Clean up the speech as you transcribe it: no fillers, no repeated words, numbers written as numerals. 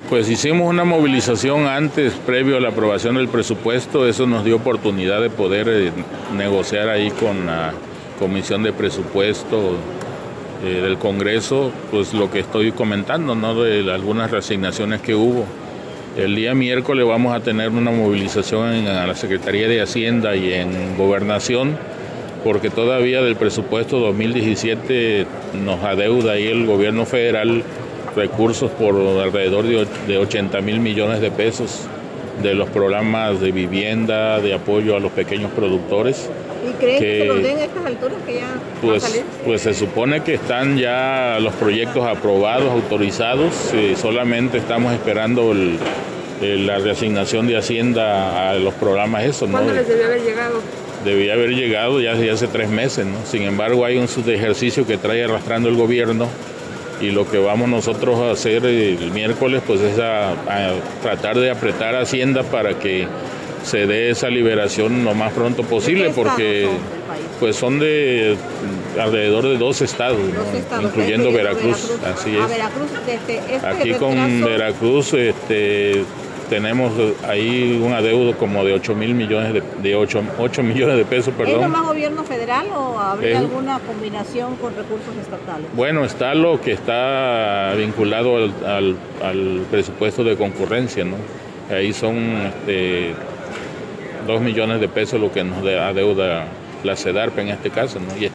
Pues hicimos una movilización antes, previo a la aprobación del presupuesto. Eso nos dio oportunidad de poder negociar ahí con la Comisión de Presupuesto del Congreso, pues lo que estoy comentando, ¿no? De algunas reasignaciones que hubo. El día miércoles vamos a tener una movilización en la Secretaría de Hacienda y en Gobernación, porque todavía del presupuesto 2017 nos adeuda ahí el gobierno federal recursos por alrededor de 80,000 millones de pesos de los programas de vivienda, de apoyo a los pequeños productores. ¿Y creen que se los den a estas alturas que ya va a salir? Pues se supone que están ya los proyectos aprobados, autorizados, solamente estamos esperando la reasignación de Hacienda a los programas esos, ¿no? ¿Cuándo les debió haber llegado? Debía haber llegado ya hace 3 meses, ¿no? Sin embargo, hay un subejercicio que trae arrastrando el gobierno, y lo que vamos nosotros a hacer el miércoles pues es a tratar de apretar a Hacienda para que se dé esa liberación lo más pronto posible, porque pues son de alrededor de 2 estados, ¿no? Incluyendo Veracruz. Así es. Veracruz, aquí con Veracruz tenemos ahí un adeudo como de 8 millones de pesos, perdón. ¿Es nomás gobierno federal o habría alguna combinación con recursos estatales? Bueno, está lo que está vinculado al presupuesto de concurrencia, ¿no? Ahí son 2 millones de pesos lo que nos adeuda la SEDARP en este caso, ¿no?